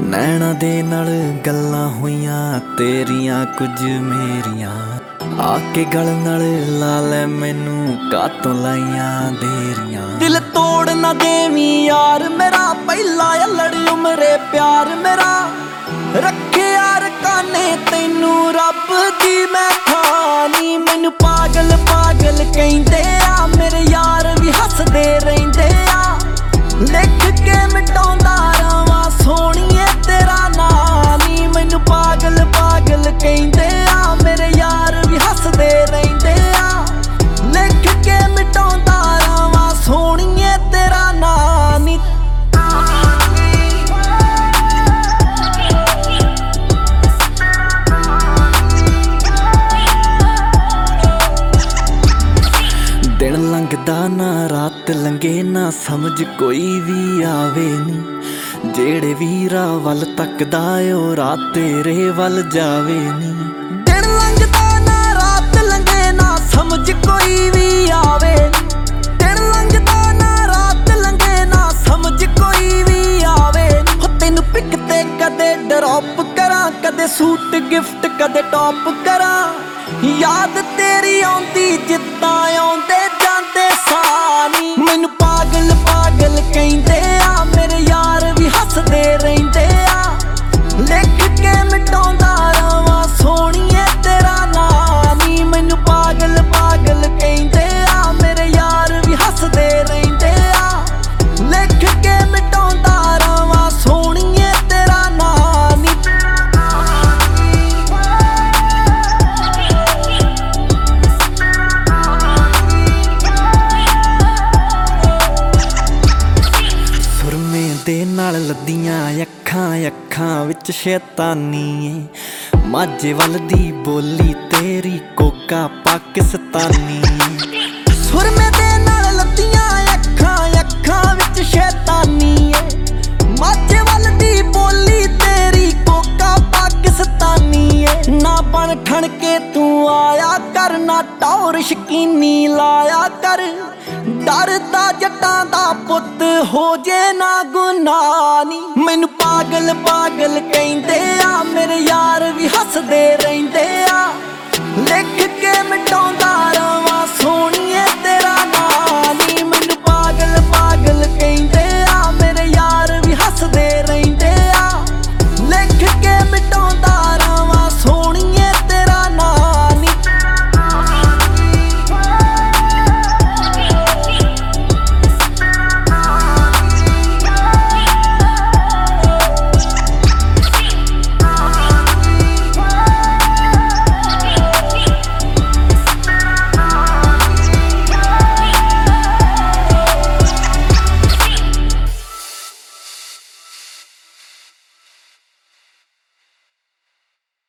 नैना दे नाल गल्लां होइयां तेरियां कुछ मेरियां आके गल नाल ला लै मैनू कातों लाइयां देरियां। दिल तोड़ ना देवी यार मेरा पहला लड़ी उमरे प्यार मेरा रखे यार काने तैनू रब दी मैं खानी। मैनू पागल पागल कहंदे आ मेरे यार भी हसदे रहिंदे आ लिख के मिटाउंदा रवां सोहणीए तेरा नाम नी। मैनू पागल पागल कहंदे आ मेरे यार भी हसदे रहिंदे आ लिख के मिटाउंदा रवां सोहणीए तेरा नाम नी। दिन लंघदा ना रात लंघे ना समझ कोई भी आवे नी जेड़े वीरा वल तकदा ओ रात तेरे वल जावे नी। दिन लंघदा ना रात लंघे ना समझ कोई भी आवे दिन लंघदा ना रात लंघे ना समझ कोई भी आवे। हो तैनू पिक ते कदे ड्रॉप करा कदे सूट गिफ्ट कदे टॉप करा याद तेरी आउंदी जिद्दां आउंदे जांदे सानी। मैनू पागल पागल कहंदे आ मेरे यार भी हसदे रहिंदे आ लिख के मिटाउंदा रवां सोहणीए तेरा नाम नी। मैनू पागल पागल कहंदे आ मेरे यार भी हसदे रहिंदे आ लिख के मिटाउंदा रवां सोहणीए तेरा नाम नी। दे नाल लद्दियां अखां अखां विच शैतानी ऐ माझे वल दी बोली तेरी कोका पाकिस्तानी। सुरमे दे नाल लद्दियां अखां अखां विच शैतानी ऐ माझे वल दी बोली तेरी कोका पाकिस्तानी ऐ। ना बन ठण के तू आया कर ना टौर शकीनी लाया कर डरदा जट्टां दा पुत्त हो जे ना गुनाह नी। मैनू पागल पागल कहंदे आ मेरे यार भी हसदे रहिंदे आ लिख के मिटाउंदे